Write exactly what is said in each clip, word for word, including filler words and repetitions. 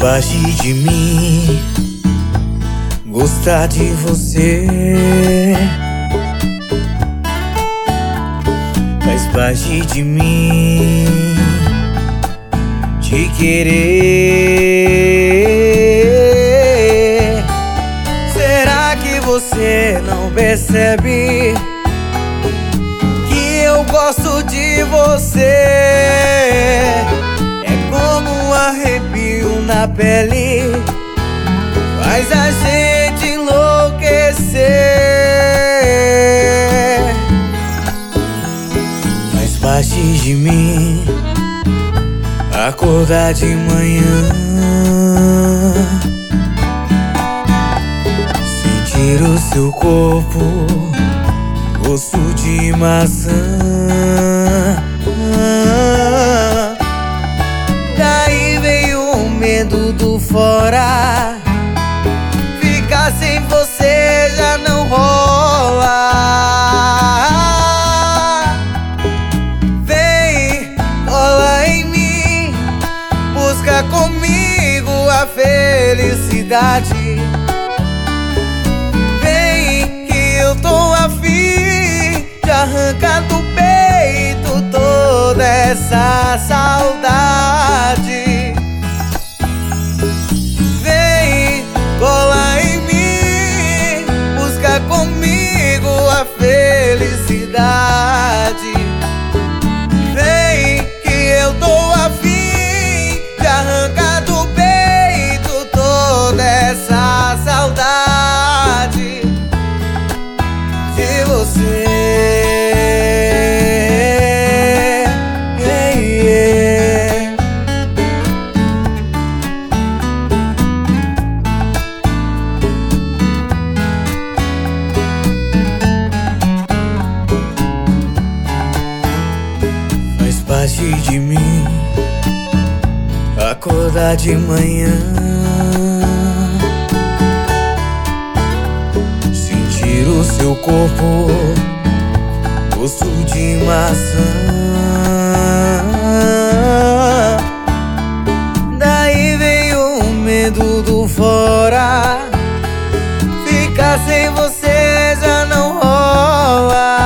parte de mim gostar de você. Faz parte de mim te querer. Será que você não percebe que eu gosto de você? É como um arrepio na pele, faz a gente enlouquecer. Faz parte de mim acordar de manhã, sentir o seu corpo, gosto de maçã. Daí veio o medo do fora, ficar sem você já não rola. Vem, cola em mim, busca comigo a felicidade. Vem que eu tô afim de arrancar do peito toda essa saudade. Vem, cola em mim, busca comigo a felicidade. Vem que eu tô afim de arrancar do peito toda essa saudade de você. Faz parte de mim acordar de manhã, sentir o seu corpo, gosto de maçã. Daí veio o medo do fora, ficar sem você já não rola.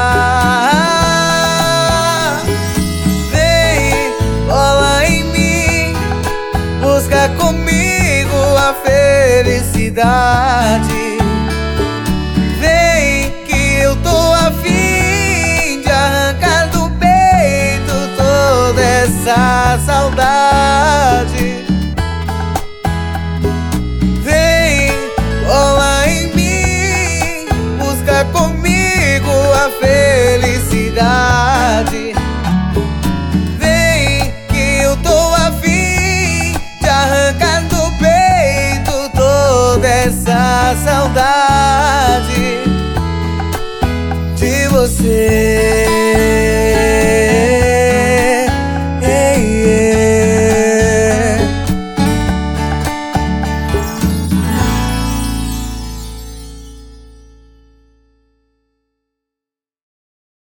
Vem, cola em mim, busca comigo a felicidade. Vem que eu tô afim de arrancar do peito toda essa saudade. Vem, cola em mim, busca comigo a felicidade. Vem que eu tô afim de arrancar do peito toda essa saudade.